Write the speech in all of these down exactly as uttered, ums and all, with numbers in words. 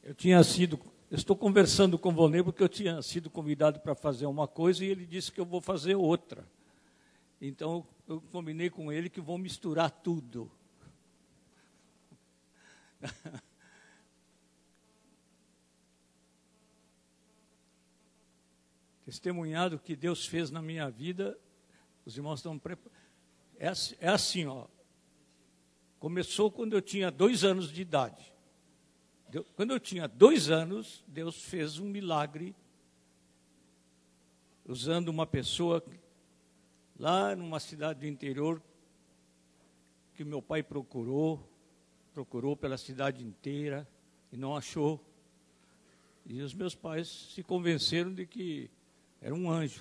Eu tinha sido, eu estou conversando com o Volney porque eu tinha sido convidado para fazer uma coisa e ele disse que eu vou fazer outra. Então, eu combinei com ele que vou misturar tudo. Testemunhado que Deus fez na minha vida, os irmãos estão preparados. É, é assim, ó. Começou quando eu tinha dois anos de idade. Quando eu tinha dois anos, Deus fez um milagre usando uma pessoa lá numa cidade do interior que meu pai procurou, procurou pela cidade inteira e não achou. E os meus pais se convenceram de que era um anjo.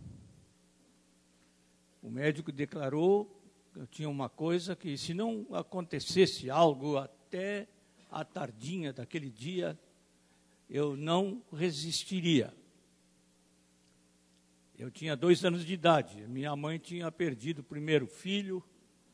O médico declarou que eu tinha uma coisa que, se não acontecesse algo até a tardinha daquele dia, eu não resistiria. Eu tinha dois anos de idade. Minha mãe tinha perdido o primeiro filho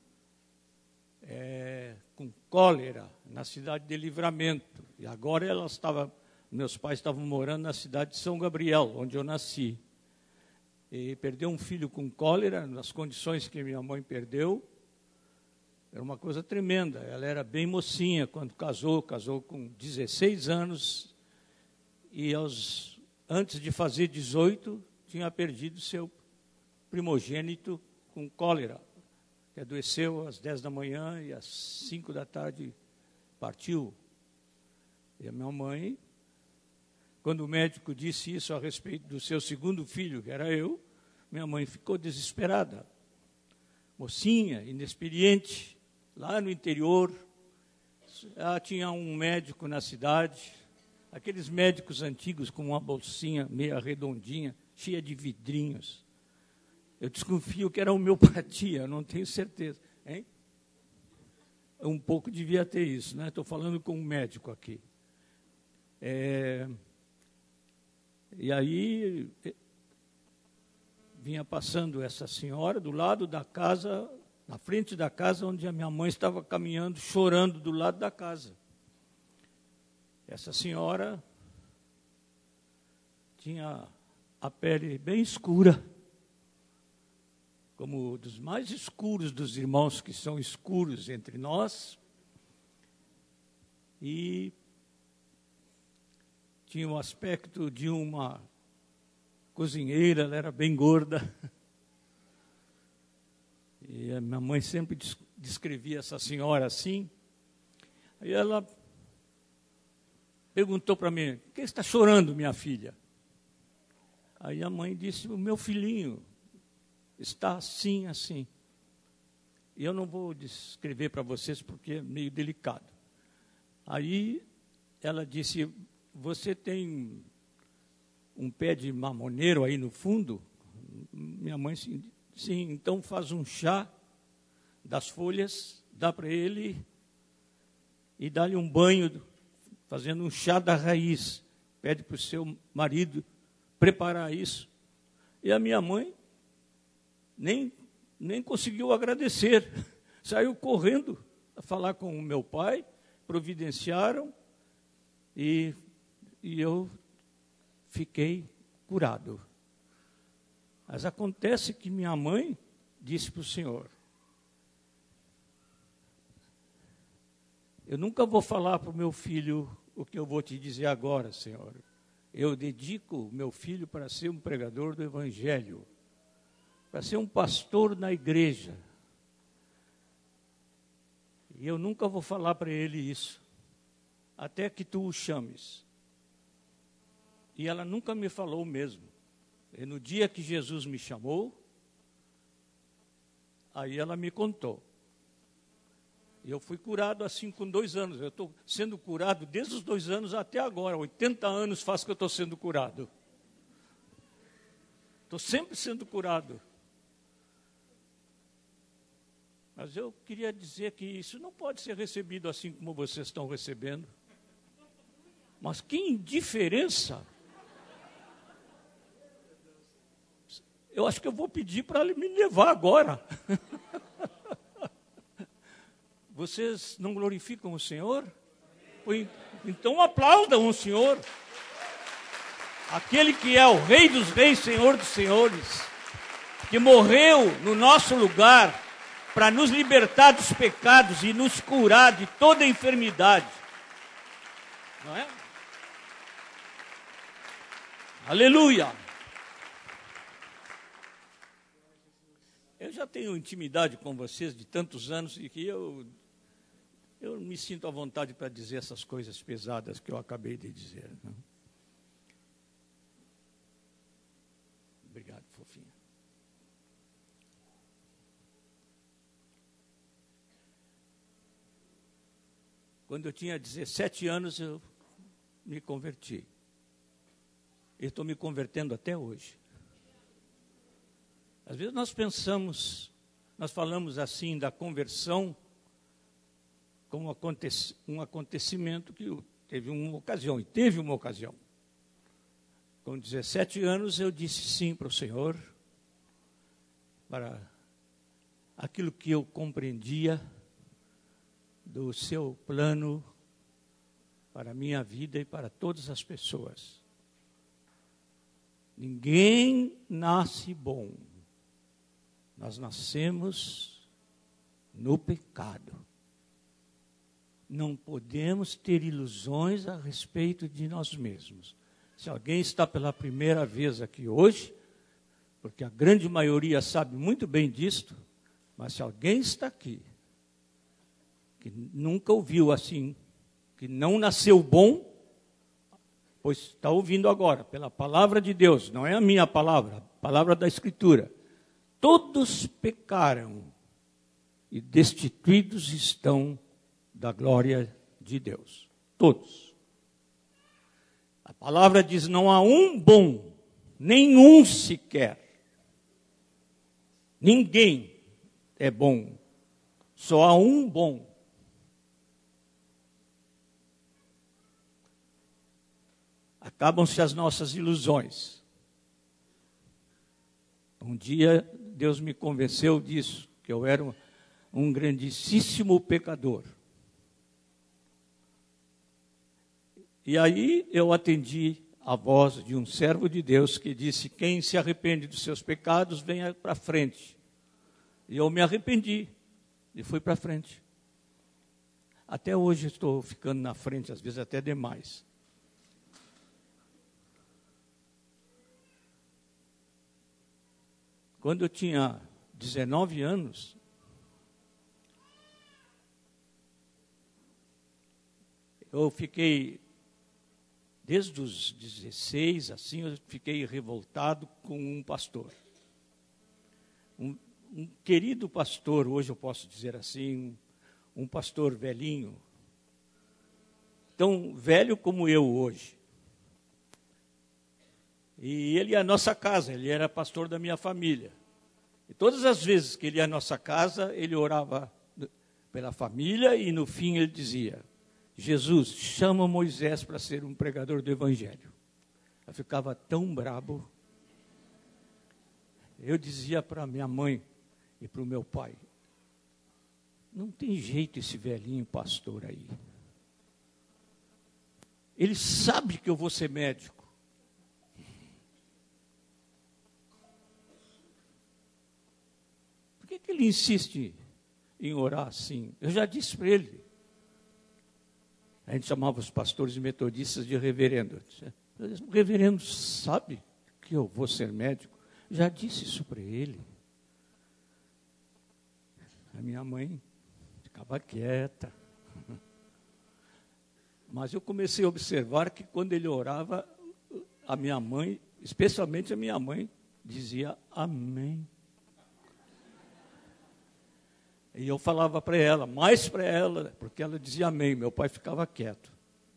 é, com cólera na cidade de Livramento. E agora ela estava, meus pais estavam morando na cidade de São Gabriel, onde eu nasci. E perdeu um filho com cólera, nas condições que minha mãe perdeu. Era uma coisa tremenda. Ela era bem mocinha quando casou, casou com dezesseis anos, e aos, antes de fazer dezoito, tinha perdido seu primogênito com cólera, que adoeceu às dez da manhã e às cinco da tarde partiu. E a minha mãe, quando o médico disse isso a respeito do seu segundo filho, que era eu, minha mãe ficou desesperada. Mocinha, inexperiente, lá no interior, ela tinha um médico na cidade, aqueles médicos antigos com uma bolsinha meio redondinha, cheia de vidrinhos. Eu desconfio que era homeopatia, não tenho certeza. Hein? Um pouco devia ter isso, né? Estou falando com um médico aqui. É... E aí, vinha passando essa senhora do lado da casa, na frente da casa onde a minha mãe estava caminhando, chorando do lado da casa. Essa senhora tinha a pele bem escura, como dos mais escuros dos irmãos que são escuros entre nós, e tinha o aspecto de uma cozinheira, ela era bem gorda. E a minha mãe sempre descrevia essa senhora assim. Aí ela perguntou para mim: "Por que está chorando, minha filha?" Aí a mãe disse: "O meu filhinho está assim, assim." E eu não vou descrever para vocês porque é meio delicado. Aí ela disse: "Você tem um pé de mamoneiro aí no fundo?" Minha mãe disse: "Sim, então faz um chá das folhas, dá para ele e dá-lhe um banho, fazendo um chá da raiz. Pede para o seu marido preparar isso." E a minha mãe nem, nem conseguiu agradecer. Saiu correndo a falar com o meu pai, providenciaram, e, e eu fiquei curado. Mas acontece que minha mãe disse para o Senhor: "Eu nunca vou falar para o meu filho o que eu vou te dizer agora, Senhor. Eu dedico o meu filho para ser um pregador do Evangelho, para ser um pastor na igreja. E eu nunca vou falar para ele isso, até que tu o chames." E ela nunca me falou mesmo. E no dia que Jesus me chamou, aí ela me contou. E eu fui curado assim com dois anos. Eu estou sendo curado desde os dois anos até agora. oitenta anos faz que eu estou sendo curado. Estou sempre sendo curado. Mas eu queria dizer que isso não pode ser recebido assim como vocês estão recebendo. Mas que indiferença! Eu acho que eu vou pedir para ele me levar agora. Vocês não glorificam o Senhor? Então aplaudam o Senhor. Aquele que é o Rei dos Reis, Senhor dos Senhores, que morreu no nosso lugar para nos libertar dos pecados e nos curar de toda enfermidade. Não é? Aleluia! Eu já tenho intimidade com vocês de tantos anos e que eu, eu me sinto à vontade para dizer essas coisas pesadas que eu acabei de dizer. Não? Obrigado, fofinha. Quando eu tinha dezessete anos, eu me converti. E estou me convertendo até hoje. Às vezes nós pensamos, nós falamos assim da conversão como um acontecimento que teve uma ocasião, e teve uma ocasião. Com dezessete anos eu disse sim para o Senhor, para aquilo que eu compreendia do seu plano para a minha vida e para todas as pessoas. Ninguém nasce bom. Nós nascemos no pecado. Não podemos ter ilusões a respeito de nós mesmos. Se alguém está pela primeira vez aqui hoje, porque a grande maioria sabe muito bem disto, mas se alguém está aqui, que nunca ouviu assim, que não nasceu bom, pois está ouvindo agora, pela palavra de Deus, não é a minha palavra, a palavra da Escritura. Todos pecaram e destituídos estão da glória de Deus. Todos. A palavra diz, não há um bom, nenhum sequer. Ninguém é bom. Só há um bom. Acabam-se as nossas ilusões. Um dia Deus me convenceu disso, que eu era um, um grandíssimo pecador. E aí eu atendi a voz de um servo de Deus que disse, quem se arrepende dos seus pecados, venha para frente. E eu me arrependi e fui para frente. Até hoje estou ficando na frente, às vezes até demais. Quando eu tinha dezenove anos, eu fiquei, desde os dezesseis, assim, eu fiquei revoltado com um pastor. Um, um querido pastor, hoje eu posso dizer assim, um, um pastor velhinho, tão velho como eu hoje. E ele ia à nossa casa, ele era pastor da minha família. E todas as vezes que ele ia à nossa casa, ele orava pela família e no fim ele dizia, Jesus, chama Moisés para ser um pregador do Evangelho. Eu ficava tão brabo. Eu dizia para minha mãe e para o meu pai, não tem jeito esse velhinho pastor aí. Ele sabe que eu vou ser médico. Por que, que ele insiste em orar assim? Eu já disse para ele. A gente chamava os pastores metodistas de reverendo. O reverendo sabe que eu vou ser médico. Já disse isso para ele. A minha mãe ficava quieta. Mas eu comecei a observar que quando ele orava, a minha mãe, especialmente a minha mãe, dizia amém. E eu falava para ela, mais para ela, porque ela dizia amém, meu pai ficava quieto.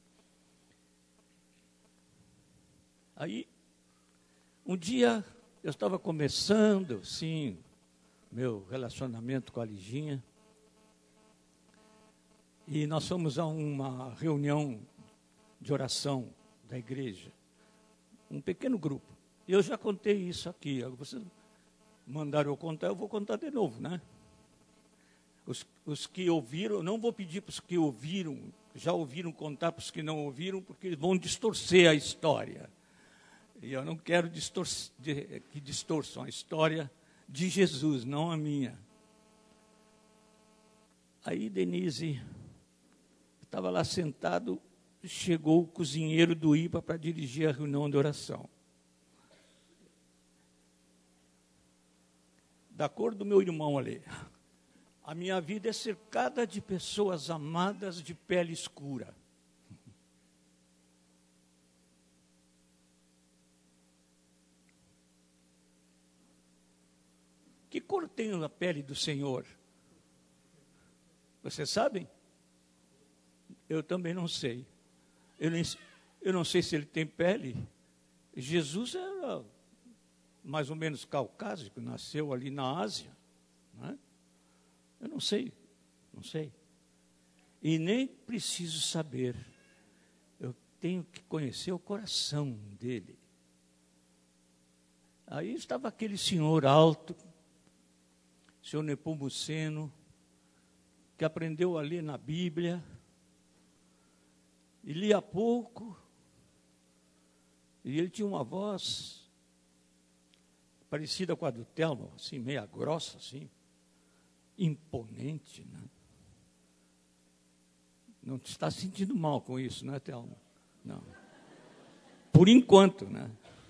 Aí, um dia, eu estava começando, sim, meu relacionamento com a Liginha, e nós fomos a uma reunião de oração da igreja, um pequeno grupo. E eu já contei isso aqui, vocês mandaram eu contar, eu vou contar de novo, né? Os, os que ouviram, não vou pedir para os que ouviram já ouviram contar para os que não ouviram, porque eles vão distorcer a história. E eu não quero distor de, que distorçam a história de Jesus, não a minha. Aí, Denise, estava lá sentado, chegou o cozinheiro do I P A para dirigir a reunião de oração. Da cor do meu irmão ali. A minha vida é cercada de pessoas amadas de pele escura. Que cor tem a pele do Senhor? Vocês sabem? Eu também não sei. Eu, nem, eu não sei se ele tem pele. Jesus era mais ou menos caucásico, nasceu ali na Ásia. Não é? Eu não sei, não sei. E nem preciso saber. Eu tenho que conhecer o coração dele. Aí estava aquele senhor alto, senhor Nepomuceno, que aprendeu a ler na Bíblia, e lia pouco, e ele tinha uma voz parecida com a do Telmo, assim, meia grossa, assim, imponente, né? Não te está sentindo mal com isso, não é, Telmo? Não. Por enquanto, né?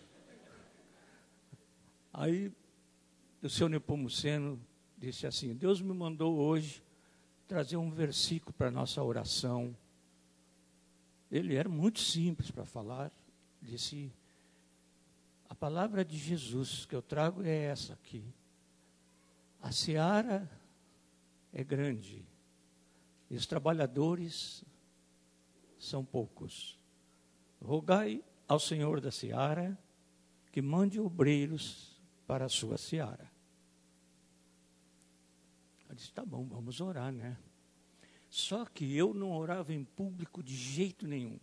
Aí, o senhor Nepomuceno disse assim: Deus me mandou hoje trazer um versículo para a nossa oração. Ele era muito simples para falar. Disse: a palavra de Jesus que eu trago é essa aqui. A seara é grande e os trabalhadores são poucos. Rogai ao Senhor da seara que mande obreiros para a sua seara. Eu disse: tá bom, vamos orar, né? Só que eu não orava em público de jeito nenhum.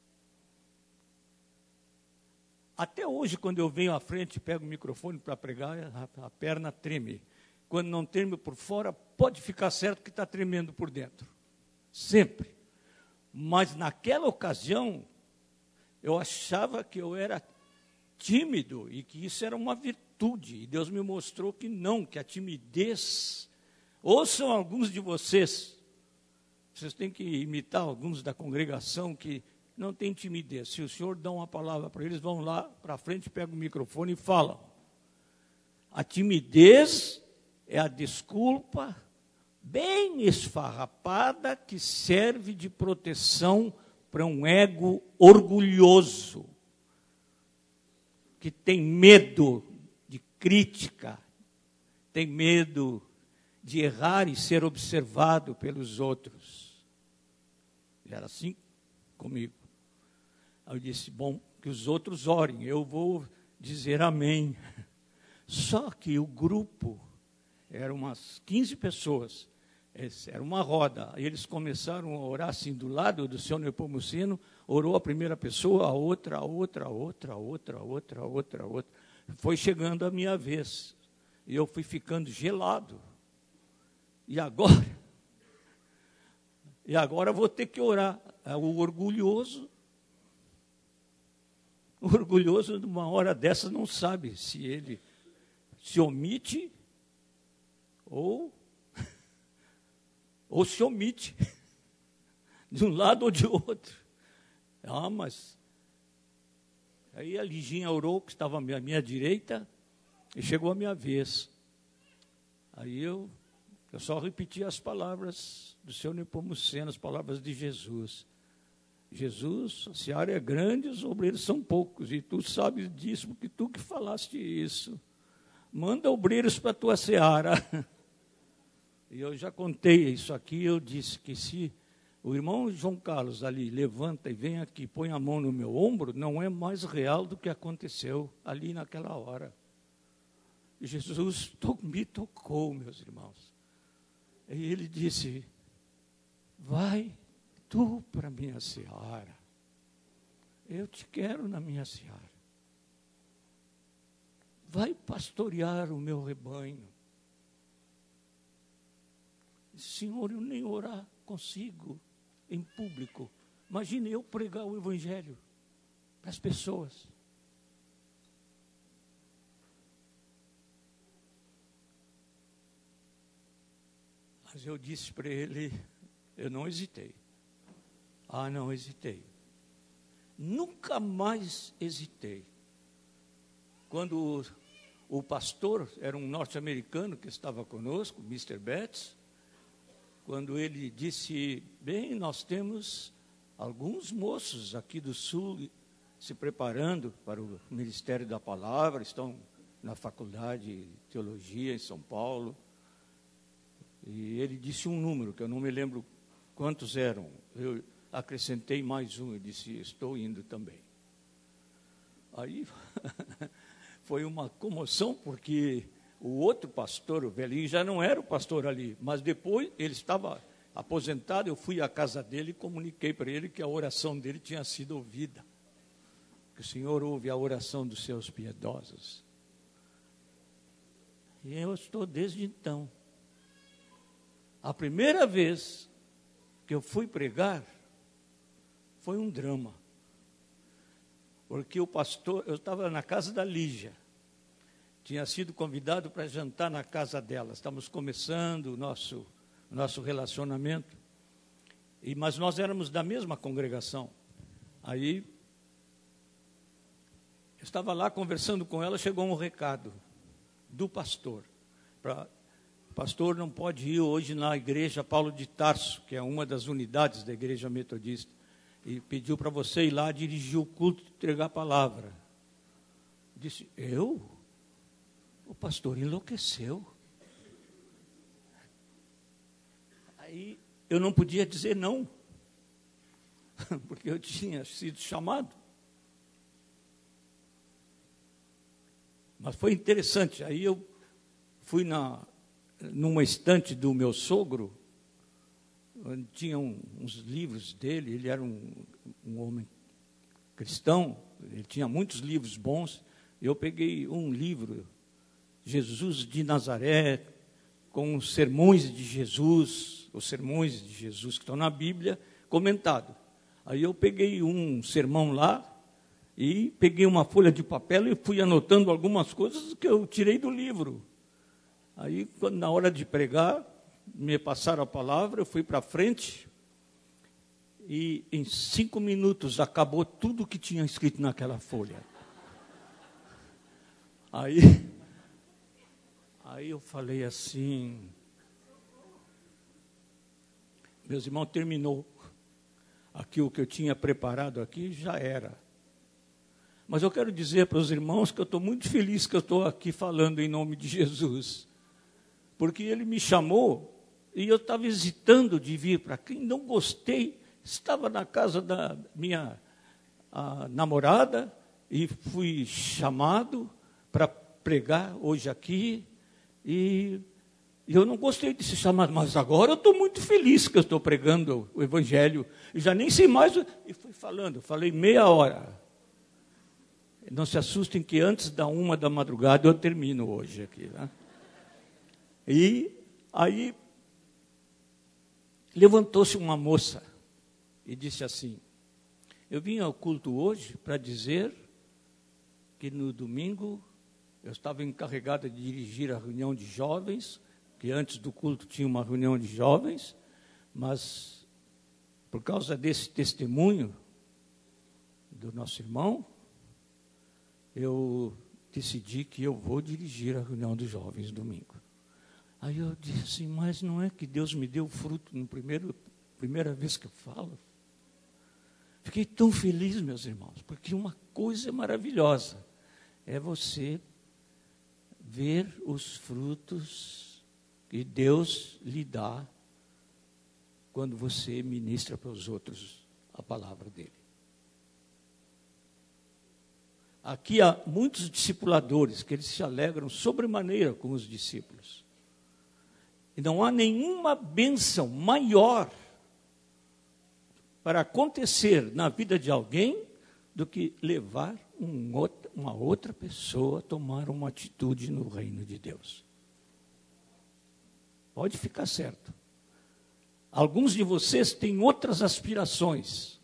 Até hoje, quando eu venho à frente e pego o microfone para pregar, a, a perna treme. Quando não treme por fora, pode ficar certo que está tremendo por dentro. Sempre. Mas naquela ocasião, eu achava que eu era tímido e que isso era uma virtude. E Deus me mostrou que não, que a timidez... Ouçam alguns de vocês, vocês têm que imitar alguns da congregação que não tem timidez. Se o senhor dá uma palavra para eles, vão lá para frente, pegam o microfone e falam. A timidez é a desculpa bem esfarrapada que serve de proteção para um ego orgulhoso, que tem medo de crítica, tem medo de errar e ser observado pelos outros. Era assim comigo. Aí eu disse: bom, que os outros orem, eu vou dizer amém. Só que o grupo, eram umas quinze pessoas, era uma roda. Aí eles começaram a orar assim, do lado do senhor Nepomuceno, orou a primeira pessoa, a outra, a outra, a outra, a outra, a outra, a outra, a outra. Foi chegando a minha vez. E eu fui ficando gelado. E agora, e agora vou ter que orar. O orgulhoso, o orgulhoso, numa hora dessa, não sabe se ele se omite ou, ou se omite, de um lado ou de outro. Ah, mas... Aí a Liginha orou, que estava à minha, à minha direita, e chegou a minha vez. Aí eu... Eu só repeti as palavras do senhor Nepomuceno, as palavras de Jesus. Jesus, a seara é grande, os obreiros são poucos, e tu sabes disso, porque tu que falaste isso. Manda obreiros para a tua seara. E eu já contei isso aqui, eu disse que se o irmão João Carlos ali levanta e vem aqui, põe a mão no meu ombro, não é mais real do que aconteceu ali naquela hora. Jesus me tocou, meus irmãos. E ele disse: vai tu para a minha seara. Eu te quero na minha seara. Vai pastorear o meu rebanho. Senhor, eu nem orar consigo. em público. Imagine eu pregar o Evangelho para as pessoas. Mas eu disse para ele, eu não hesitei. Ah, não hesitei. Nunca mais hesitei. Quando o, o pastor, era um norte-americano que estava conosco, mister Betts, quando ele disse, bem, nós temos alguns moços aqui do Sul se preparando para o Ministério da Palavra, estão na Faculdade de Teologia em São Paulo. E ele disse um número, que eu não me lembro quantos eram. Eu acrescentei mais um, eu disse, estou indo também. Aí foi uma comoção, porque o outro pastor, o velhinho, já não era o pastor ali, mas depois ele estava aposentado, eu fui à casa dele e comuniquei para ele que a oração dele tinha sido ouvida, que o Senhor ouve a oração dos seus piedosos. E eu estou desde então. A primeira vez que eu fui pregar foi um drama, porque o pastor, eu estava na casa da Lígia, tinha sido convidado para jantar na casa dela, estávamos começando o nosso, nosso relacionamento, e, mas nós éramos da mesma congregação. Aí, eu estava lá conversando com ela, chegou um recado do pastor, para... O pastor não pode ir hoje na igreja Paulo de Tarso, que é uma das unidades da igreja metodista, e pediu para você ir lá dirigir o culto e entregar a palavra. Disse, eu? O pastor enlouqueceu. Aí eu não podia dizer não, porque eu tinha sido chamado. Mas foi interessante, aí eu fui na... numa estante do meu sogro, onde tinha um, uns livros dele, ele era um, um homem cristão, ele tinha muitos livros bons, eu peguei um livro, Jesus de Nazaré, com os sermões de Jesus, os sermões de Jesus que estão na Bíblia, comentado. Aí eu peguei um sermão lá, e peguei uma folha de papel e fui anotando algumas coisas que eu tirei do livro. Aí, quando, na hora de pregar, me passaram a palavra, eu fui para frente, e em cinco minutos acabou tudo que tinha escrito naquela folha. Aí, aí eu falei assim, meus irmãos, terminou. Aqui o que eu tinha preparado aqui já era. Mas eu quero dizer para os irmãos que eu estou muito feliz que eu estou aqui falando em nome de Jesus. Porque ele me chamou e eu estava hesitando de vir para aqui, não gostei, estava na casa da minha namorada e fui chamado para pregar hoje aqui e eu não gostei de ser chamado, mas agora eu estou muito feliz que eu estou pregando o Evangelho, e já nem sei mais, e fui falando, falei meia hora. Não se assustem que antes da uma da madrugada eu termino hoje aqui, né? E aí levantou-se uma moça e disse assim, eu vim ao culto hoje para dizer que no domingo eu estava encarregada de dirigir a reunião de jovens, que antes do culto tinha uma reunião de jovens, mas por causa desse testemunho do nosso irmão, eu decidi que eu vou dirigir a reunião dos jovens domingo. Aí eu disse assim, mas não é que Deus me deu fruto na primeira vez que eu falo? Fiquei tão feliz, meus irmãos, porque uma coisa maravilhosa é você ver os frutos que Deus lhe dá quando você ministra para os outros a palavra dele. Aqui há muitos discipuladores que eles se alegram sobremaneira com os discípulos. E não há nenhuma bênção maior para acontecer na vida de alguém do que levar um outro, uma outra pessoa a tomar uma atitude no reino de Deus. Pode ficar certo. Alguns de vocês têm outras aspirações.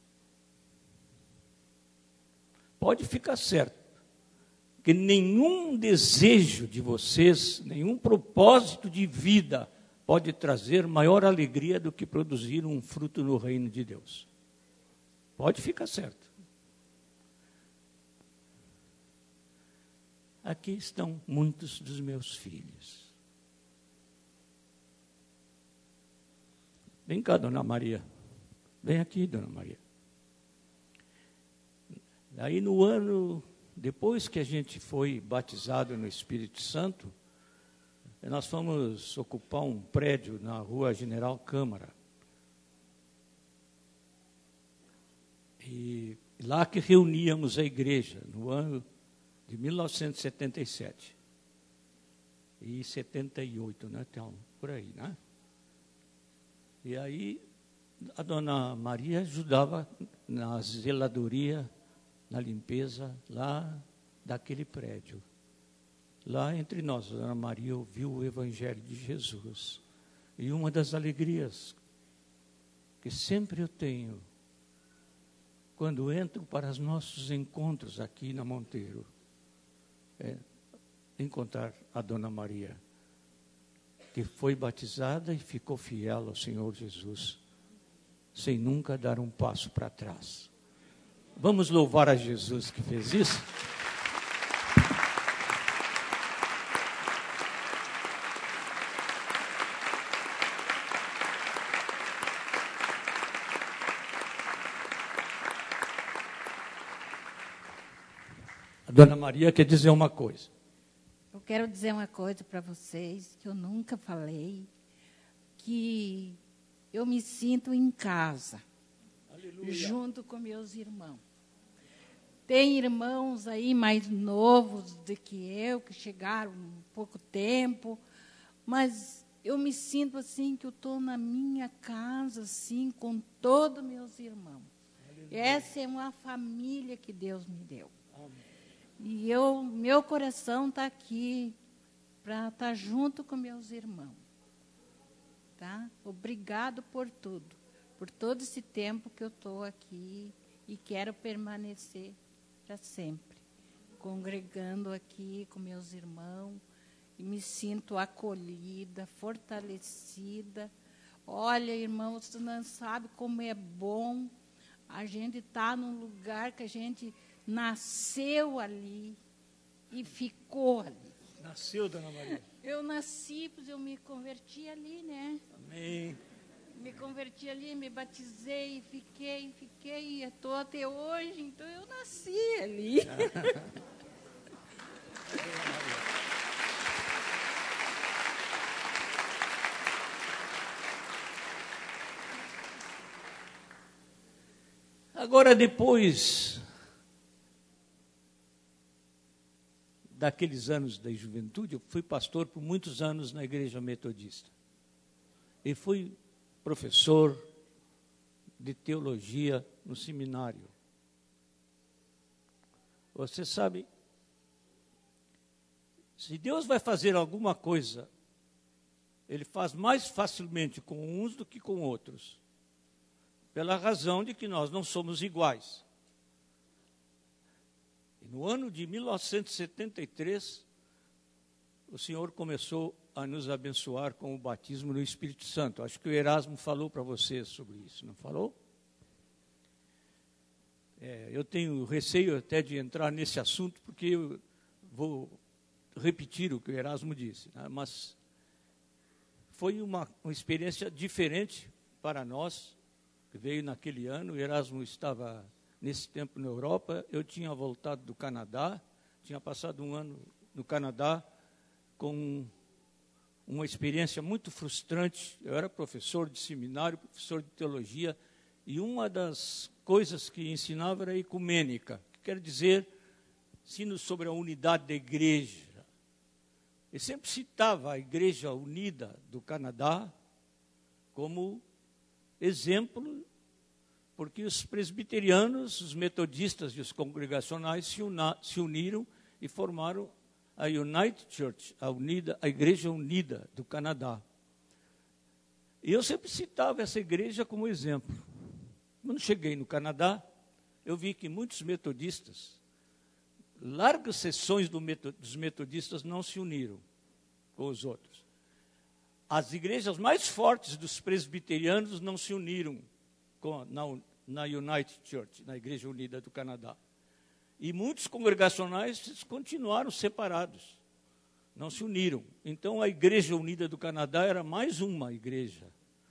Pode ficar certo que nenhum desejo de vocês, nenhum propósito de vida pode trazer maior alegria do que produzir um fruto no reino de Deus. Pode ficar certo. Aqui estão muitos dos meus filhos. Vem cá, dona Maria. Vem aqui, dona Maria. Aí no ano, depois que a gente foi batizado no Espírito Santo, nós fomos ocupar um prédio na rua General Câmara. E lá que reuníamos a igreja, no ano de mil novecentos e setenta e sete. E setenta e oito, né, Thelma? Por aí, né? E aí a dona Maria ajudava na zeladoria, na limpeza lá daquele prédio. Lá entre nós, a dona Maria ouviu o Evangelho de Jesus. E uma das alegrias que sempre eu tenho, quando entro para os nossos encontros aqui na Monteiro, é encontrar a dona Maria, que foi batizada e ficou fiel ao Senhor Jesus, sem nunca dar um passo para trás. Vamos louvar a Jesus que fez isso? A dona Maria quer dizer uma coisa. Eu quero dizer uma coisa para vocês que eu nunca falei, que eu me sinto em casa, Aleluia. Junto com meus irmãos. Tem irmãos aí mais novos do que eu, que chegaram há pouco tempo, mas eu me sinto assim, que eu estou na minha casa, assim, com todos meus irmãos. Aleluia. Essa é uma família que Deus me deu. Amém. E eu, meu coração está aqui para estar junto com meus irmãos. Tá? Obrigado por tudo, por todo esse tempo que eu estou aqui e quero permanecer para sempre, congregando aqui com meus irmãos, e me sinto acolhida, fortalecida. Olha, irmãos, você não sabe como é bom a gente estar num lugar que a gente nasceu ali e ficou ali. Nasceu, dona Maria? Eu nasci, pois eu me converti ali, né? Amém. Me converti ali, me batizei, fiquei, fiquei, estou até hoje, então eu nasci ali. Agora, depois daqueles anos da juventude, eu fui pastor por muitos anos na igreja metodista. E fui professor de teologia no seminário. Você sabe, se Deus vai fazer alguma coisa, Ele faz mais facilmente com uns do que com outros, pela razão de que nós não somos iguais. E no ano de mil novecentos e setenta e três, o Senhor começou a nos abençoar com o batismo no Espírito Santo. Acho que o Erasmo falou para vocês sobre isso, não falou? É, eu tenho receio até de entrar nesse assunto, porque eu vou repetir o que o Erasmo disse, né? Mas foi uma, uma experiência diferente para nós, que veio naquele ano. O Erasmo estava nesse tempo na Europa, eu tinha voltado do Canadá, tinha passado um ano no Canadá com uma experiência muito frustrante. Eu era professor de seminário, professor de teologia, e uma das coisas que ensinava era ecumênica, que quer dizer, ensino sobre a unidade da igreja. Eu sempre citava a Igreja Unida do Canadá como exemplo, porque os presbiterianos, os metodistas e os congregacionais se, una, se uniram e formaram a United Church, a, unida, a Igreja Unida do Canadá. E eu sempre citava essa igreja como exemplo. Quando cheguei no Canadá, eu vi que muitos metodistas, largas seções do meto, dos metodistas não se uniram com os outros. As igrejas mais fortes dos presbiterianos não se uniram com, na, na United Church, na Igreja Unida do Canadá. E muitos congregacionais continuaram separados, não se uniram. Então, a Igreja Unida do Canadá era mais uma igreja.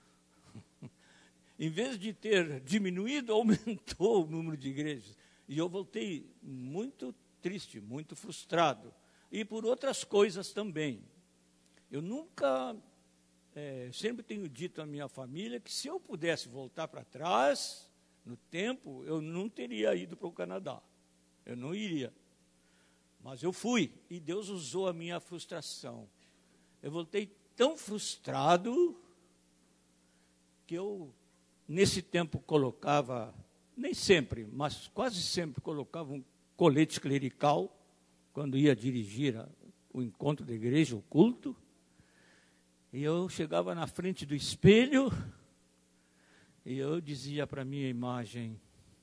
Em vez de ter diminuído, aumentou o número de igrejas. E eu voltei muito triste, muito frustrado. E por outras coisas também. Eu nunca, é, sempre tenho dito à minha família que se eu pudesse voltar para trás, no tempo, eu não teria ido para o Canadá. Eu não iria. Mas eu fui, e Deus usou a minha frustração. Eu voltei tão frustrado que eu, nesse tempo, colocava, nem sempre, mas quase sempre colocava um colete clerical, quando ia dirigir a, o encontro da igreja, o culto, e eu chegava na frente do espelho, e eu dizia para a minha imagem,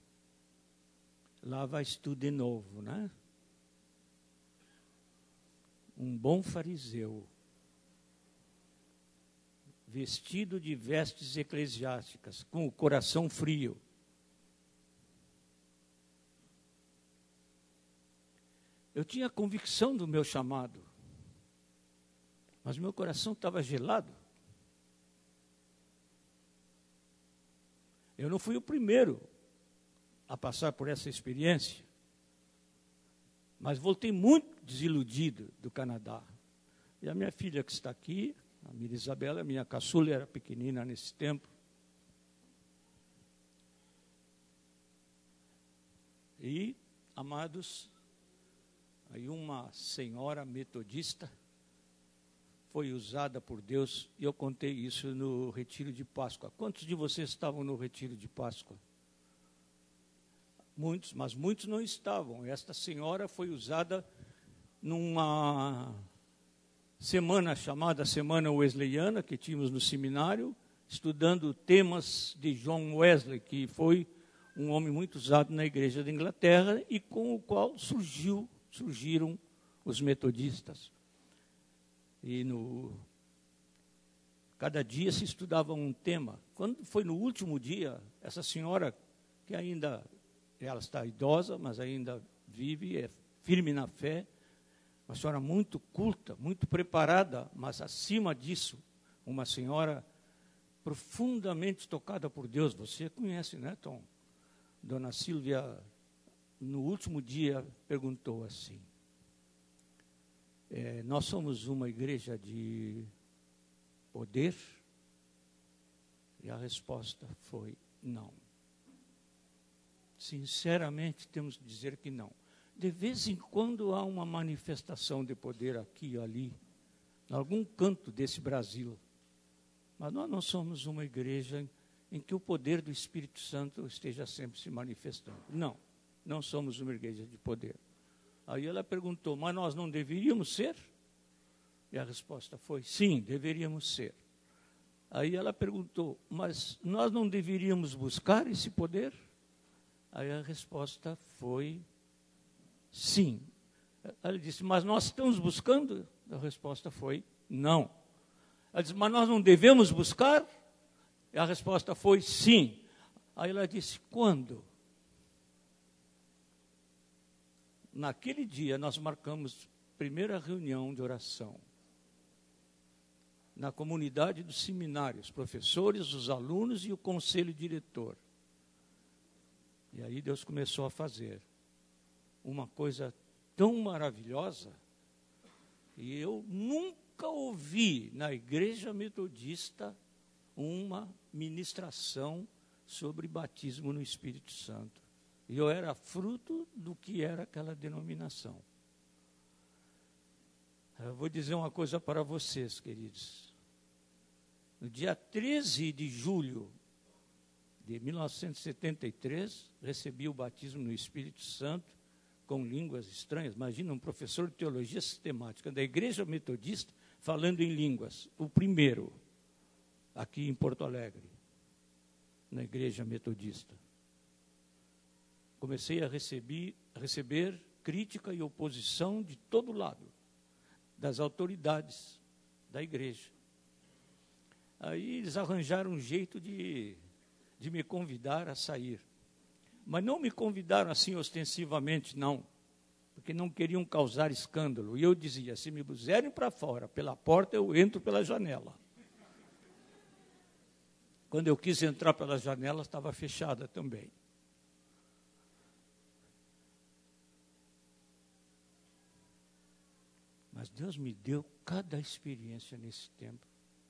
lá vais tu de novo, né? Um bom fariseu, vestido de vestes eclesiásticas, com o coração frio. Eu tinha convicção do meu chamado, mas meu coração estava gelado. Eu não fui o primeiro a passar por essa experiência, mas voltei muito desiludido do Canadá. E a minha filha que está aqui, a Mira Isabela, minha caçula, era pequenina nesse tempo. E, amados, aí uma senhora metodista foi usada por Deus, e eu contei isso no retiro de Páscoa. Quantos de vocês estavam no retiro de Páscoa? Muitos, mas muitos não estavam. Esta senhora foi usada numa semana chamada Semana Wesleyana, que tínhamos no seminário, estudando temas de John Wesley, que foi um homem muito usado na igreja da Inglaterra e com o qual surgiu, surgiram os metodistas. E no, cada dia se estudava um tema. Quando foi no último dia, essa senhora, que ainda, ela está idosa, mas ainda vive, é firme na fé, uma senhora muito culta, muito preparada, mas acima disso, uma senhora profundamente tocada por Deus. Você conhece, né, Tom? Dona Silvia, no último dia, perguntou assim, é, nós somos uma igreja de poder? E a resposta foi não. Sinceramente, temos que dizer que não. De vez em quando há uma manifestação de poder aqui ou ali, em algum canto desse Brasil. Mas nós não somos uma igreja em que o poder do Espírito Santo esteja sempre se manifestando. Não, não somos uma igreja de poder. Aí ela perguntou, mas nós não deveríamos ser? E a resposta foi, sim, deveríamos ser. Aí ela perguntou, mas nós não deveríamos buscar esse poder? Aí a resposta foi, sim. Ela disse, mas nós estamos buscando? A resposta foi, não. Ela disse, mas nós não devemos buscar? E a resposta foi, sim. Aí ela disse, quando? Naquele dia, nós marcamos a primeira reunião de oração. Na comunidade do seminário, os professores, os alunos e o conselho diretor. E aí Deus começou a fazer uma coisa tão maravilhosa, e eu nunca ouvi na igreja metodista uma ministração sobre batismo no Espírito Santo. E eu era fruto do que era aquela denominação. Eu vou dizer uma coisa para vocês, queridos. No dia treze de julho de mil novecentos e setenta e três, recebi o batismo no Espírito Santo com línguas estranhas. Imagina um professor de teologia sistemática da igreja metodista falando em línguas. O primeiro. aqui em Porto Alegre, na igreja metodista. Comecei a receber, receber crítica e oposição de todo lado, das autoridades da igreja. Aí eles arranjaram um jeito de, de me convidar a sair. Mas não me convidaram assim ostensivamente, não, porque não queriam causar escândalo. E eu dizia, se me puserem para fora, pela porta, eu entro pela janela. Quando eu quis entrar pela janela, estava fechada também. Mas Deus me deu cada experiência nesse tempo.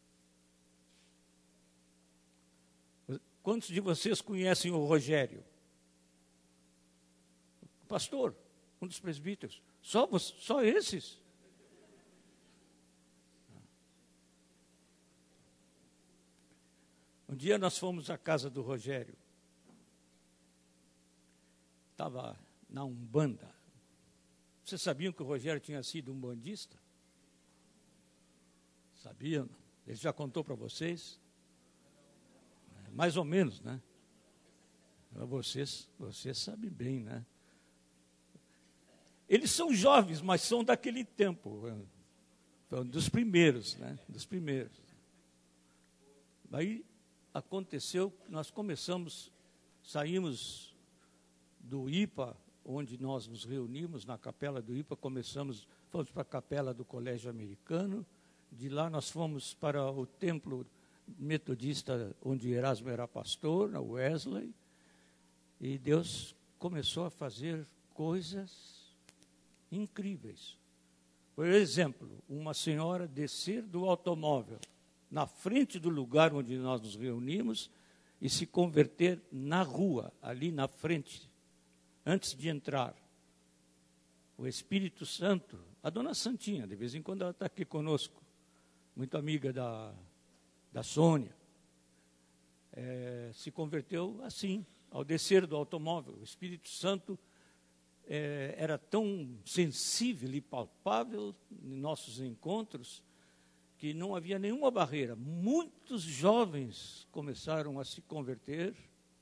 Quantos de vocês conhecem o Rogério? O pastor, um dos presbíteros. Só, só esses? Um dia nós fomos à casa do Rogério. Estava na Umbanda. Vocês sabiam que o Rogério tinha sido um bandista? Sabiam? Ele já contou para vocês? Mais ou menos, né? Vocês, vocês sabem bem, né? Eles são jovens, mas são daquele tempo. Dos primeiros, né? Dos primeiros. Aí aconteceu que nós começamos, saímos do I P A, onde nós nos reunimos, na capela do I P A, começamos, fomos para a capela do Colégio Americano, de lá nós fomos para o templo metodista, onde Erasmo era pastor, na Wesley, e Deus começou a fazer coisas incríveis. Por exemplo, uma senhora descer do automóvel, na frente do lugar onde nós nos reunimos, e se converter na rua, ali na frente, antes de entrar. O Espírito Santo, a dona Santinha, de vez em quando ela está aqui conosco, muito amiga da, da Sônia, é, se converteu assim, ao descer do automóvel. O Espírito Santo é, era tão sensível e palpável em nossos encontros, que não havia nenhuma barreira. Muitos jovens começaram a se converter,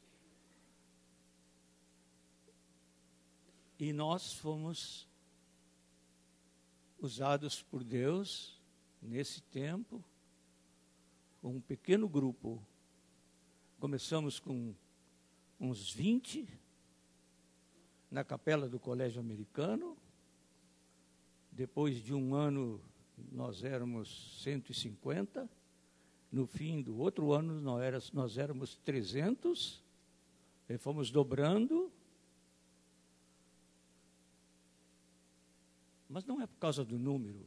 e nós fomos usados por Deus nesse tempo, um pequeno grupo. Começamos com uns vinte na capela do Colégio Americano. Depois de um ano, nós éramos cento e cinquenta. No fim do outro ano, nós éramos, nós éramos trezentos. E fomos dobrando. Mas não é por causa do número.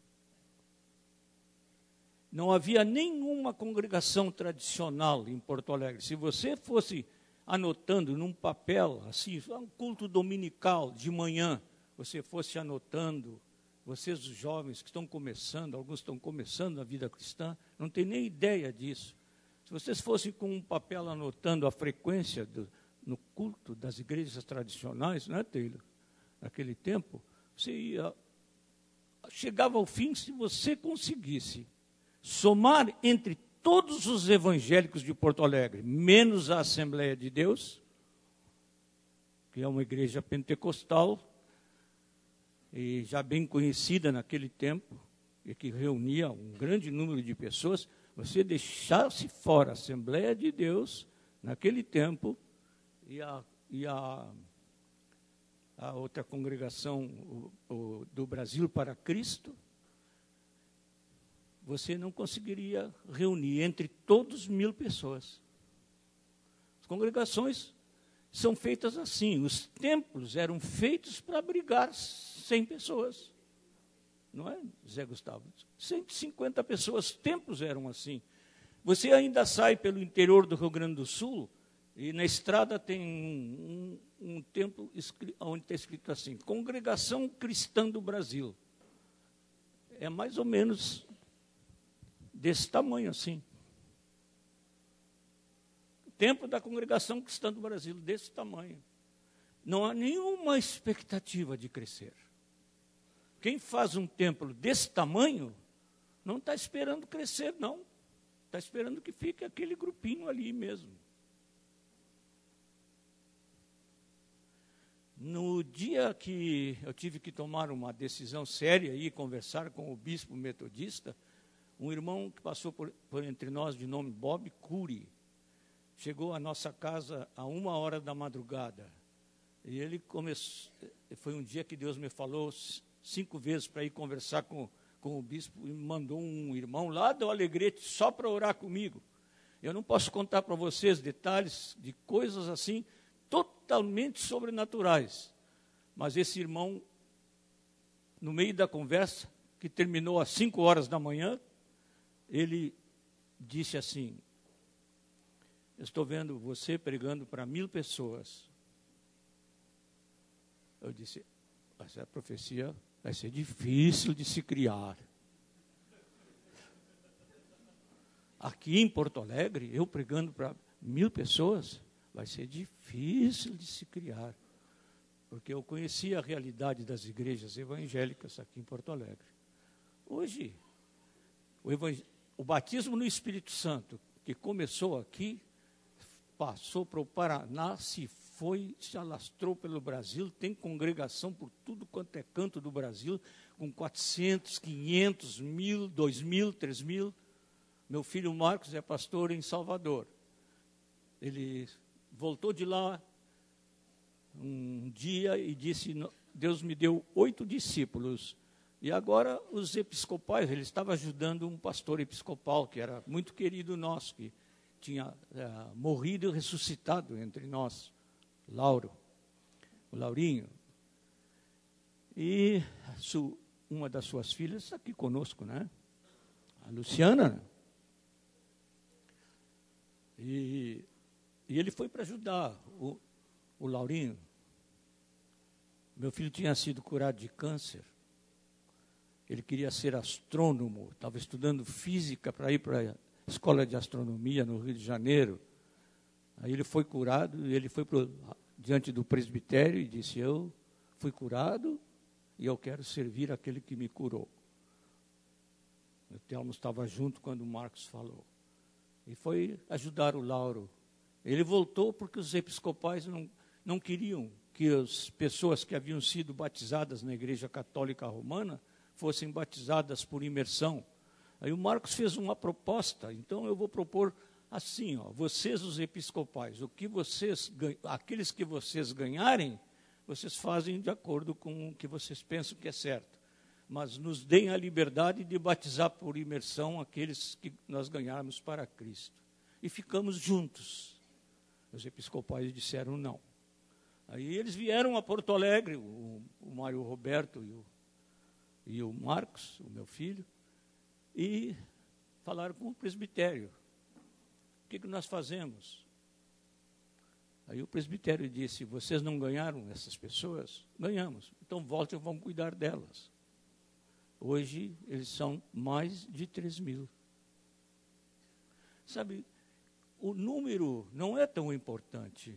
Não havia nenhuma congregação tradicional em Porto Alegre. Se você fosse anotando num papel, assim, um culto dominical de manhã, você fosse anotando, vocês os jovens que estão começando, alguns estão começando a vida cristã, não tem nem ideia disso. Se vocês fossem com um papel anotando a frequência do, no culto das igrejas tradicionais, não é, Taylor? Naquele tempo, você ia, chegava ao fim, se você conseguisse somar entre todos os evangélicos de Porto Alegre, menos a Assembleia de Deus, que é uma igreja pentecostal, e já bem conhecida naquele tempo, e que reunia um grande número de pessoas, você deixasse fora a Assembleia de Deus, naquele tempo, e a, e a, a outra congregação o, o, do Brasil para Cristo, você não conseguiria reunir entre todos mil pessoas. As congregações são feitas assim, os templos eram feitos para abrigar cem pessoas. Não é, Zé Gustavo? cento e cinquenta pessoas, templos eram assim. Você ainda sai pelo interior do Rio Grande do Sul, e na estrada tem um, um, um templo onde está escrito assim, Congregação Cristã do Brasil. É mais ou menos desse tamanho assim. Templo da Congregação Cristã do Brasil, desse tamanho. Não há nenhuma expectativa de crescer. Quem faz um templo desse tamanho, não está esperando crescer, não. está esperando que fique aquele grupinho ali mesmo. No dia que eu tive que tomar uma decisão séria e conversar com o bispo metodista, um irmão que passou por, por entre nós de nome Bob Cury, chegou à nossa casa a uma hora da madrugada. E ele começou, foi um dia que Deus me falou cinco vezes para ir conversar com, com o bispo, e me mandou um irmão lá do Alegrete só para orar comigo. Eu não posso contar para vocês detalhes de coisas assim, totalmente sobrenaturais. Mas esse irmão, no meio da conversa, que terminou às cinco horas da manhã, ele disse assim: eu estou vendo você pregando para mil pessoas. Eu disse, essa profecia vai ser difícil de se criar. Aqui em Porto Alegre, eu pregando para mil pessoas, vai ser difícil de se criar. Porque eu conhecia a realidade das igrejas evangélicas aqui em Porto Alegre. Hoje, o, evang... o batismo no Espírito Santo, que começou aqui, passou para o Paraná, se foi, se alastrou pelo Brasil, tem congregação por tudo quanto é canto do Brasil, com quatrocentos, quinhentos, mil, dois mil, três mil. Meu filho Marcos é pastor em Salvador. Ele voltou de lá um dia e disse, Deus me deu oito discípulos. E agora os episcopais, ele estava ajudando um pastor episcopal, que era muito querido nosso, que tinha uh, morrido e ressuscitado entre nós, Lauro, o Laurinho. E su, uma das suas filhas está aqui conosco, né? A Luciana. E, e ele foi para ajudar o, o Laurinho. Meu filho tinha sido curado de câncer. Ele queria ser astrônomo, estava estudando física para ir para a escola de astronomia no Rio de Janeiro. Aí ele foi curado, e ele foi pro, diante do presbitério e disse, eu fui curado e eu quero servir aquele que me curou. O Telmo estava junto quando o Marcos falou. E foi ajudar o Lauro. Ele voltou porque os episcopais não, não queriam que as pessoas que haviam sido batizadas na Igreja Católica Romana fossem batizadas por imersão. Aí o Marcos fez uma proposta, então eu vou propor assim, ó, vocês os episcopais, o que vocês, aqueles que vocês ganharem, vocês fazem de acordo com o que vocês pensam que é certo. Mas nos deem a liberdade de batizar por imersão aqueles que nós ganharmos para Cristo. E ficamos juntos. Os episcopais disseram não. Aí eles vieram a Porto Alegre, o, o Mário Roberto e o, e o Marcos, o meu filho, e falaram com o presbitério. O que, que nós fazemos? Aí o presbitério disse, vocês não ganharam essas pessoas? Ganhamos. Então voltem e vamos cuidar delas. Hoje eles são mais de três mil. Sabe, o número não é tão importante.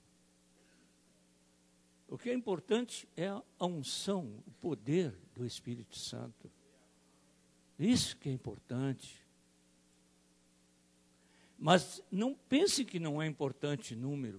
O que é importante é a unção, o poder do Espírito Santo. Isso que é importante. Mas não pense que não é importante número.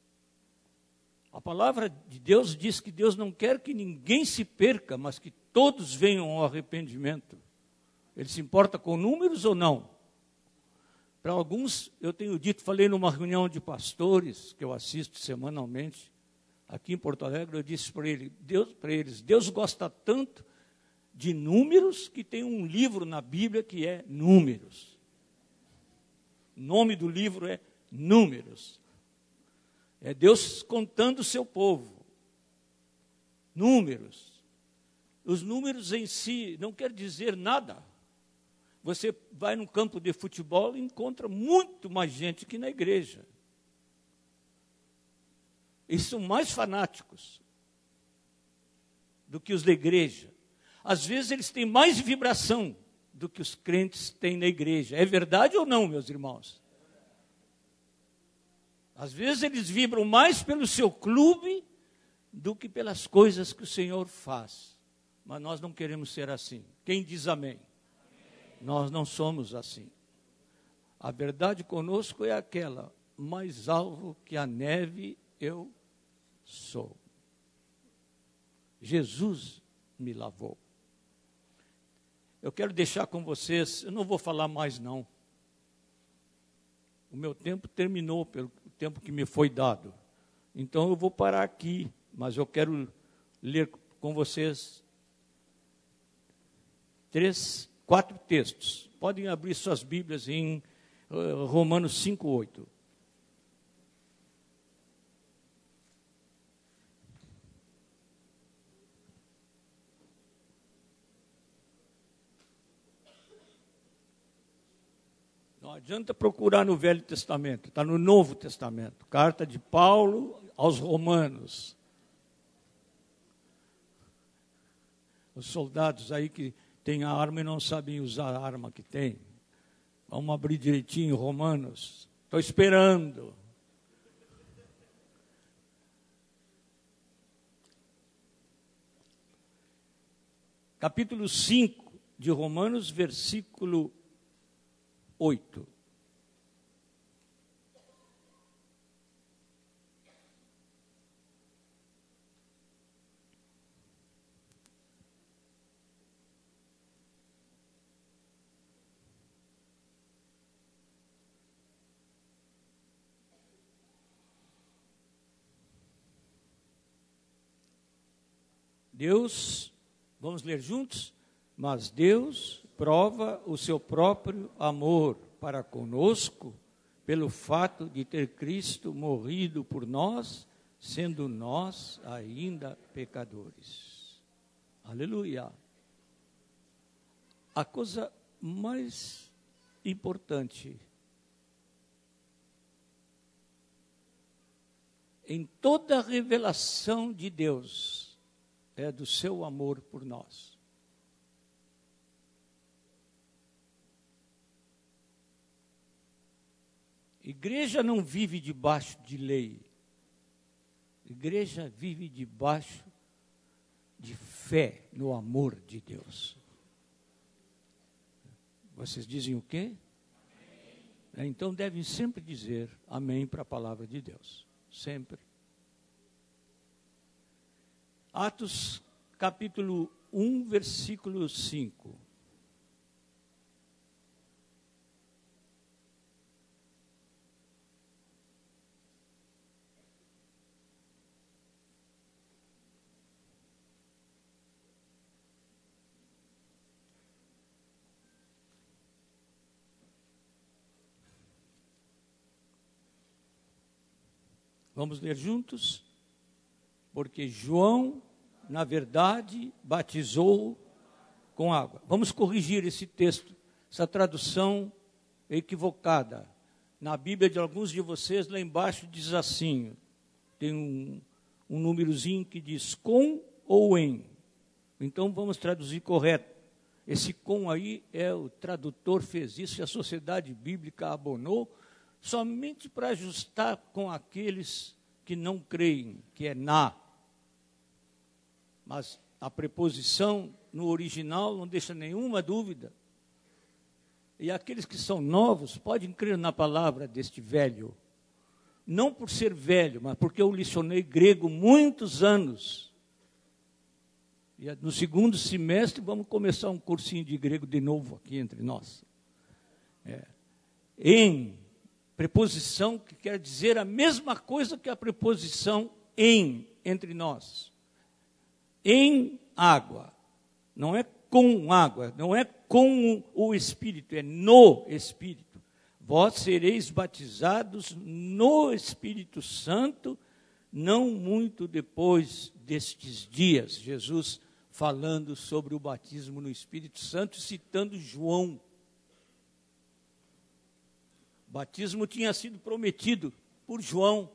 A palavra de Deus diz que Deus não quer que ninguém se perca, mas que todos venham ao arrependimento. Ele se importa com números ou não? Para alguns, eu tenho dito, falei numa reunião de pastores, que eu assisto semanalmente, aqui em Porto Alegre, eu disse para ele, Deus, para eles, Deus gosta tanto de números que tem um livro na Bíblia que é Números. O nome do livro é Números. É Deus contando o seu povo. Números. Os números em si não quer dizer nada. Você vai num campo de futebol e encontra muito mais gente que na igreja. Eles são mais fanáticos do que os da igreja. Às vezes eles têm mais vibração do que os crentes têm na igreja. É verdade ou não, meus irmãos? Às vezes eles vibram mais pelo seu clube do que pelas coisas que o Senhor faz. Mas nós não queremos ser assim. Quem diz amém? Amém. Nós não somos assim. A verdade conosco é aquela: mais alvo que a neve eu sou. Jesus me lavou. Eu quero deixar com vocês, eu não vou falar mais não. O meu tempo terminou pelo tempo que me foi dado. Então eu vou parar aqui, mas eu quero ler com vocês três, quatro textos. Podem abrir suas Bíblias em uh, Romanos cinco, oito. Não adianta procurar no Velho Testamento, está no Novo Testamento. Carta de Paulo aos Romanos. Os soldados aí que têm a arma e não sabem usar a arma que têm. Vamos abrir direitinho Romanos. Estou esperando. Capítulo cinco de Romanos, versículo oito. Deus, vamos ler juntos? Mas Deus prova o seu próprio amor para conosco pelo fato de ter Cristo morrido por nós, sendo nós ainda pecadores. Aleluia. A coisa mais importante em toda a revelação de Deus é do seu amor por nós. Igreja não vive debaixo de lei. Igreja vive debaixo de fé no amor de Deus. Vocês dizem o quê? Amém. Então devem sempre dizer amém para a palavra de Deus. Sempre. Atos capítulo um, versículo cinco. Vamos ler juntos? Porque João, na verdade, batizou com água. Vamos corrigir esse texto, essa tradução equivocada. Na Bíblia de alguns de vocês, lá embaixo diz assim, tem um, um númerozinho que diz com ou em. Então vamos traduzir correto. Esse com aí, é o tradutor fez isso e a Sociedade Bíblica abonou, somente para ajustar com aqueles que não creem, que é na. Mas a preposição no original não deixa nenhuma dúvida. E aqueles que são novos podem crer na palavra deste velho. Não por ser velho, mas porque eu licionei grego muitos anos. E no segundo semestre vamos começar um cursinho de grego de novo aqui entre nós. É. Em, preposição que quer dizer a mesma coisa que a preposição em, entre nós. Em água. Não é com água, não é com o Espírito, é no Espírito. Vós sereis batizados no Espírito Santo, não muito depois destes dias. Jesus falando sobre o batismo no Espírito Santo, citando João. O batismo tinha sido prometido por João.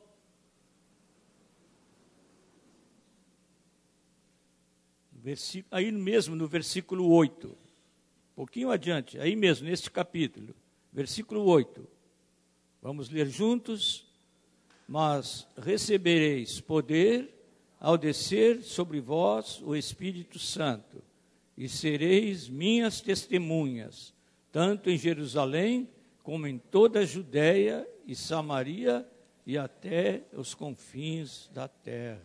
Aí mesmo no versículo oito, um pouquinho adiante, aí mesmo neste capítulo, versículo oito, vamos ler juntos. Mas recebereis poder ao descer sobre vós o Espírito Santo, e sereis minhas testemunhas, tanto em Jerusalém, como em toda a Judéia e Samaria e até os confins da terra.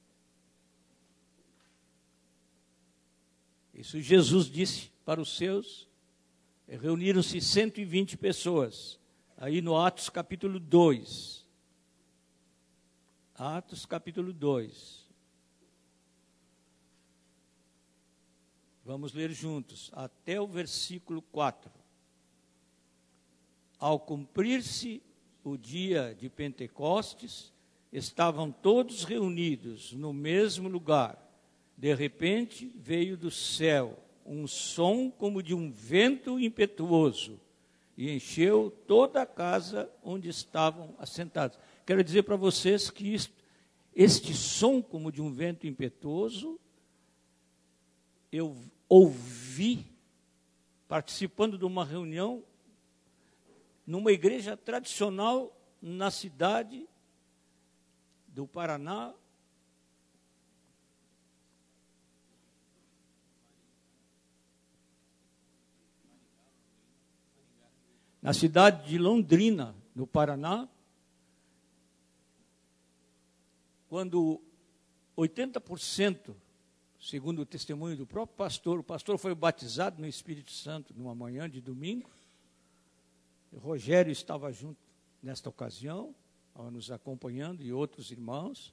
Isso Jesus disse para os seus. Reuniram-se cento e vinte pessoas, aí no Atos capítulo dois. Atos capítulo dois. Vamos ler juntos, até o versículo quatro. Ao cumprir-se o dia de Pentecostes, estavam todos reunidos no mesmo lugar. De repente, veio do céu um som como de um vento impetuoso e encheu toda a casa onde estavam assentados. Quero dizer para vocês que isto, este som como de um vento impetuoso, eu ouvi participando de uma reunião numa igreja tradicional na cidade do Paraná, na cidade de Londrina, no Paraná, quando oitenta por cento, segundo o testemunho do próprio pastor, o pastor foi batizado no Espírito Santo numa manhã de domingo. O Rogério estava junto nesta ocasião, nos acompanhando, e outros irmãos.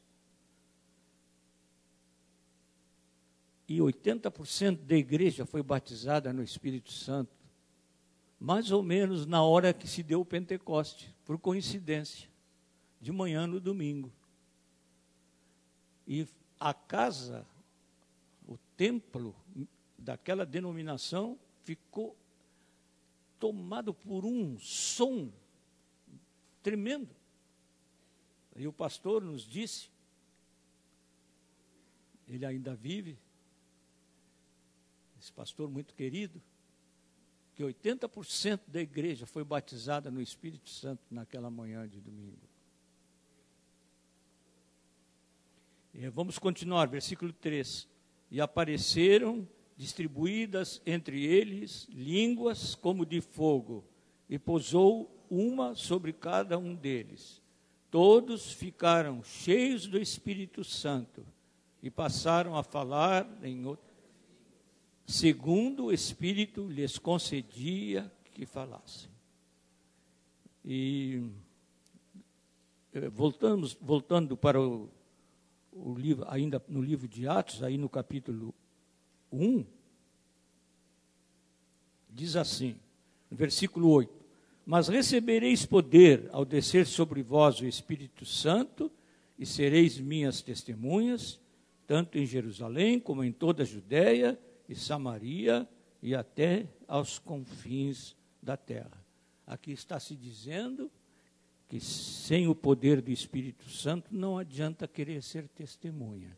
E oitenta por cento da igreja foi batizada no Espírito Santo, mais ou menos na hora que se deu o Pentecoste, por coincidência, de manhã no domingo. E a casa, o templo daquela denominação ficou tomado por um som tremendo. E o pastor nos disse, ele ainda vive, esse pastor muito querido, que oitenta por cento da igreja foi batizada no Espírito Santo naquela manhã de domingo. E vamos continuar, versículo três. E apareceram distribuídas entre eles línguas como de fogo, e pousou uma sobre cada um deles. Todos ficaram cheios do Espírito Santo e passaram a falar em outro, segundo o Espírito lhes concedia que falassem. E voltamos, voltando para o, o livro, ainda no livro de Atos, aí no capítulo um, diz assim, no versículo oito: mas recebereis poder ao descer sobre vós o Espírito Santo, e sereis minhas testemunhas, tanto em Jerusalém como em toda a Judéia e Samaria e até aos confins da terra. Aqui está se dizendo que sem o poder do Espírito Santo não adianta querer ser testemunha.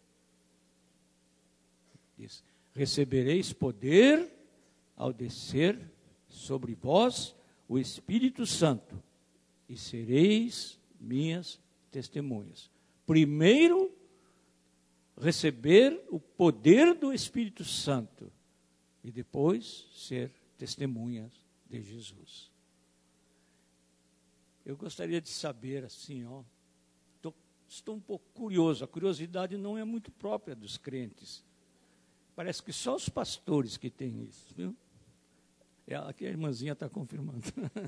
Diz, recebereis poder ao descer sobre vós o Espírito Santo e sereis minhas testemunhas. Primeiro, receber o poder do Espírito Santo e depois ser testemunhas de Jesus. Eu gostaria de saber assim, ó, tô, estou um pouco curioso, a curiosidade não é muito própria dos crentes. Parece que só os pastores que têm isso, viu? É, aqui a irmãzinha está confirmando.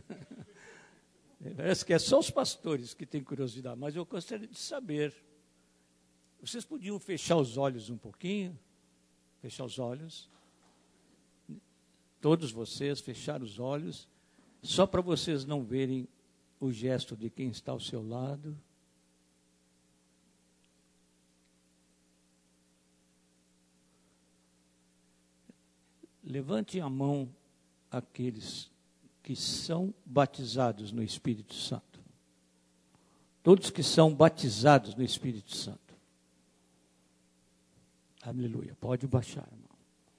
Parece que é só os pastores que têm curiosidade, mas eu gostaria de saber. Vocês podiam fechar os olhos um pouquinho? Fechar os olhos. Todos vocês fechar os olhos, só para vocês não verem o gesto de quem está ao seu lado. Levante a mão aqueles que são batizados no Espírito Santo. Todos que são batizados no Espírito Santo. Aleluia. Pode baixar, irmão.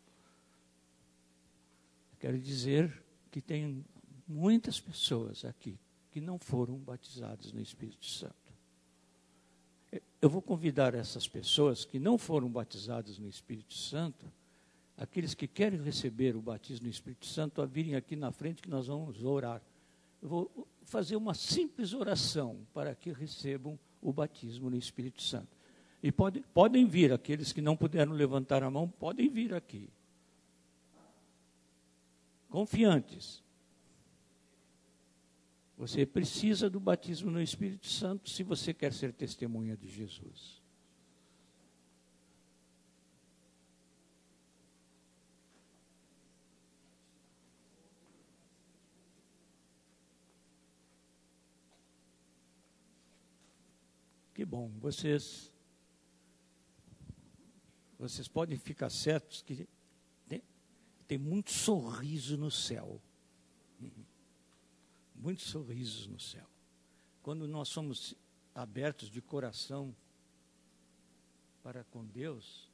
Quero dizer que tem muitas pessoas aqui que não foram batizadas no Espírito Santo. Eu vou convidar essas pessoas que não foram batizadas no Espírito Santo, aqueles que querem receber o batismo no Espírito Santo, a virem aqui na frente que nós vamos orar. eu vou fazer uma simples oração para que recebam o batismo no Espírito Santo. E pode, podem vir, aqueles que não puderam levantar a mão, podem vir aqui. Confiantes. Você precisa do batismo no Espírito Santo se você quer ser testemunha de Jesus. Que bom, vocês, vocês podem ficar certos que tem, tem muito sorriso no céu. Muitos sorrisos no céu. Quando nós somos abertos de coração para com Deus,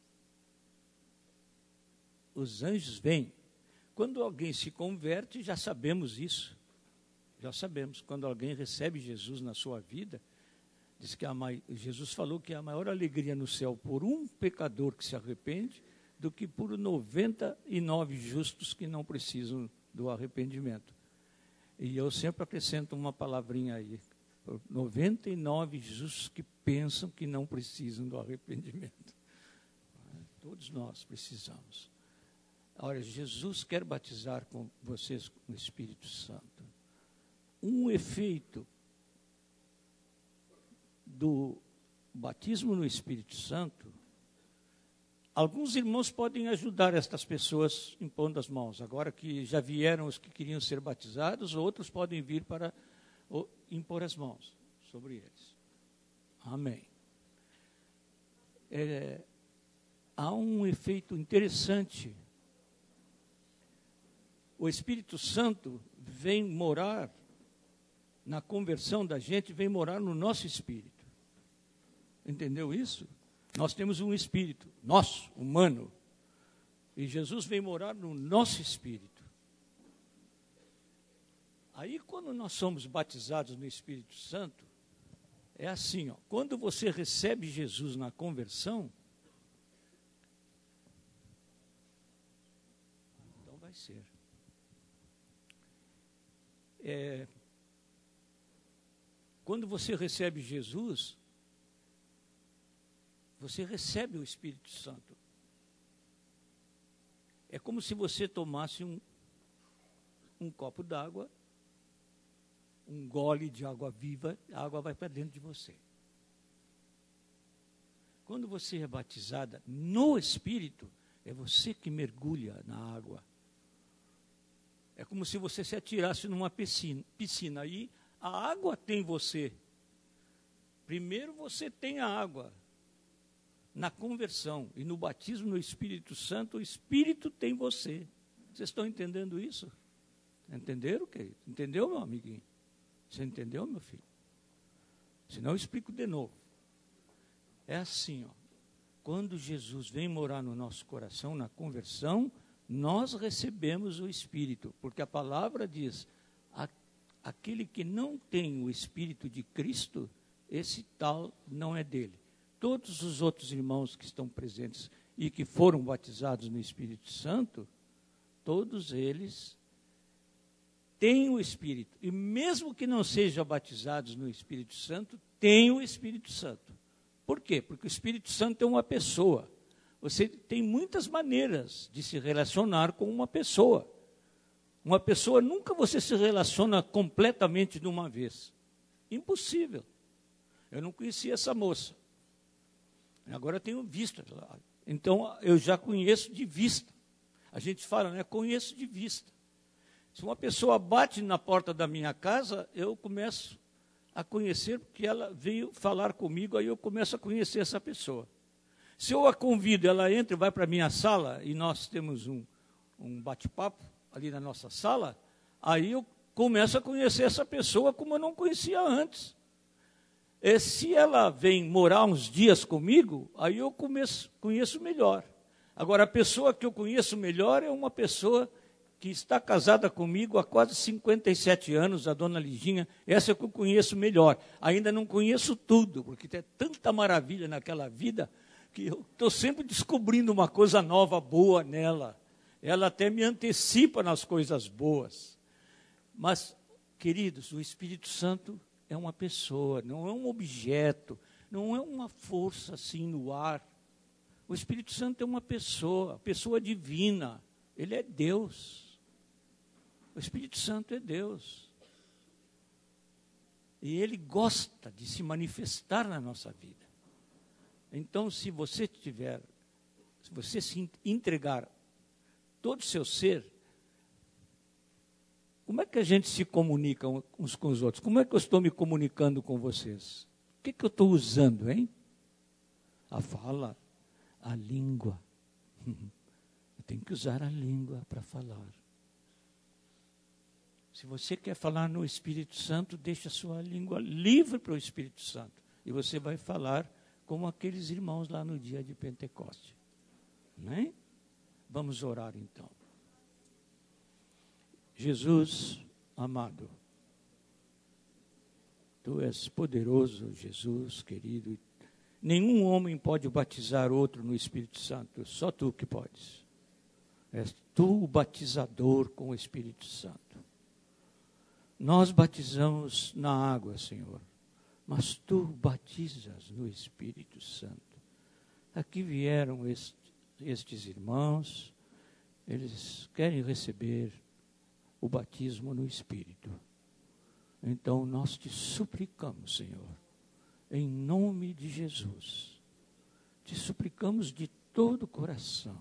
os anjos vêm. Quando alguém se converte, já sabemos isso. Já sabemos. Quando alguém recebe Jesus na sua vida, diz que a, Jesus falou que a maior alegria no céu por um pecador que se arrepende do que por noventa e nove justos que não precisam do arrependimento. E eu sempre acrescento uma palavrinha aí. noventa e nove justos que pensam que não precisam do arrependimento. Todos nós precisamos. Olha, Jesus quer batizar com vocês com o Espírito Santo. Um efeito do batismo no Espírito Santo, alguns irmãos podem ajudar estas pessoas impondo as mãos. Agora que já vieram os que queriam ser batizados, outros podem vir para impor as mãos sobre eles. Amém. É, há um efeito interessante. O Espírito Santo vem morar na conversão da gente, vem morar no nosso espírito. Entendeu isso? Nós temos um espírito, nosso, humano. E Jesus vem morar no nosso espírito. Aí, quando nós somos batizados no Espírito Santo, é assim, ó, quando você recebe Jesus na conversão, então vai ser. É, quando você recebe Jesus, você recebe o Espírito Santo. É como se você tomasse um, um copo d'água, um gole de água viva, a água vai para dentro de você. Quando você é batizada no Espírito, é você que mergulha na água. É como se você se atirasse numa piscina, piscina. Aí a água tem você. Primeiro você tem a água. Na conversão e no batismo no Espírito Santo, o Espírito tem você. Vocês estão entendendo isso? Entenderam, querido? Entendeu, meu amiguinho? Você entendeu, meu filho? Senão eu explico de novo. É assim, ó. Quando Jesus vem morar no nosso coração, na conversão, nós recebemos o Espírito. Porque a palavra diz, a, aquele que não tem o Espírito de Cristo, esse tal não é dele. Todos os outros irmãos que estão presentes e que foram batizados no Espírito Santo, todos eles têm o Espírito. E mesmo que não sejam batizados no Espírito Santo, têm o Espírito Santo. Por quê? Porque o Espírito Santo é uma pessoa. Você tem muitas maneiras de se relacionar com uma pessoa. Uma pessoa, nunca você se relaciona completamente de uma vez. Impossível. Eu não conhecia essa moça. Agora eu tenho vista. Então, eu já conheço de vista. A gente fala, né? Conheço de vista. Se uma pessoa bate na porta da minha casa, eu começo a conhecer, porque ela veio falar comigo, aí eu começo a conhecer essa pessoa. Se eu a convido, ela entra e vai para a minha sala, e nós temos um, um bate-papo ali na nossa sala, aí eu começo a conhecer essa pessoa como eu não conhecia antes. E se ela vem morar uns dias comigo, aí eu começo, conheço melhor. Agora, a pessoa que eu conheço melhor é uma pessoa que está casada comigo há quase cinquenta e sete anos, a dona Liginha, essa é que eu conheço melhor. Ainda não conheço tudo, porque tem tanta maravilha naquela vida, que eu estou sempre descobrindo uma coisa nova, boa nela. Ela até me antecipa nas coisas boas. Mas Queridos, o Espírito Santo é uma pessoa, não é um objeto, não é uma força assim no ar. O Espírito Santo é uma pessoa, pessoa divina. Ele é Deus. O Espírito Santo é Deus. E Ele gosta de se manifestar na nossa vida. Então, se você tiver, se você se entregar todo o seu ser, como é que a gente se comunica uns com os outros? Como é que eu estou me comunicando com vocês? O que, que eu estou usando, hein? A fala, a língua. Eu tenho que usar a língua para falar. Se você quer falar no Espírito Santo, deixa a sua língua livre para o Espírito Santo. E você vai falar como aqueles irmãos lá no dia de Pentecoste. Né? Vamos orar então. Jesus, amado, Tu és poderoso, Jesus, querido. Nenhum homem pode batizar outro no Espírito Santo, só Tu que podes. És Tu o batizador com o Espírito Santo. Nós batizamos na água, Senhor, mas Tu batizas no Espírito Santo. Aqui vieram este, estes irmãos, eles querem receber o batismo no Espírito. Então, nós Te suplicamos, Senhor, em nome de Jesus, Te suplicamos de todo o coração.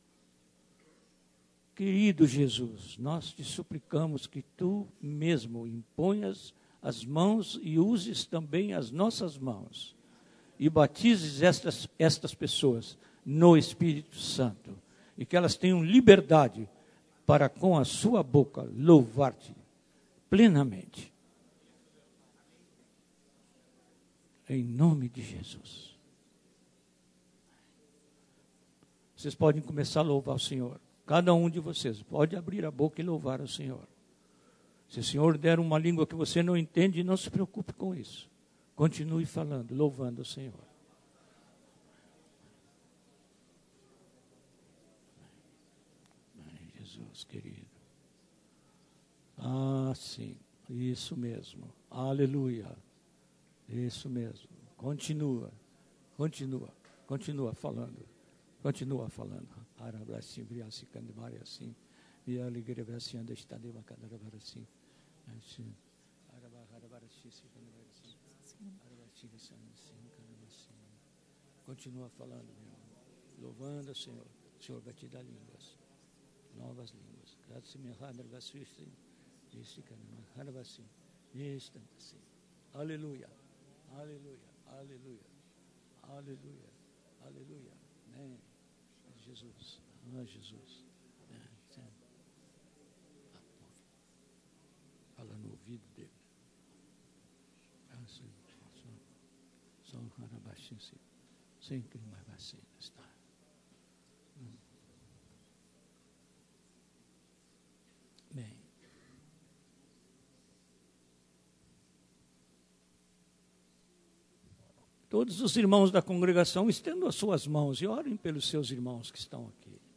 Querido Jesus, nós Te suplicamos que Tu mesmo imponhas as mãos e uses também as nossas mãos e batizes estas, estas pessoas no Espírito Santo e que elas tenham liberdade para com a sua boca louvar-Te plenamente. Em nome de Jesus. Vocês podem começar a louvar o Senhor. Cada um de vocês pode abrir a boca e louvar o Senhor. Se o Senhor der uma língua que você não entende, não se preocupe com isso. Continue falando, louvando o Senhor. Ai, Jesus querido. Ah, sim, isso mesmo. Aleluia. Isso mesmo. Continua, continua, continua falando. Continua falando. Arabrasim, briasim, candemare assim. E a alegria bracinha da estada e bacana assim. Assim. Continua falando, meu irmão. Louvando o Senhor. O Senhor vai te dar línguas. Novas línguas. Graças a Deus. Aleluia. Aleluia. Aleluia. Aleluia. Aleluia. Amém. Jesus. Ah, Jesus. É, fala no ouvido dele. Só um cara baixinho assim. Sem que mais vacina está. Bem. Todos os irmãos da congregação estendam as suas mãos e orem pelos seus irmãos que estão aqui.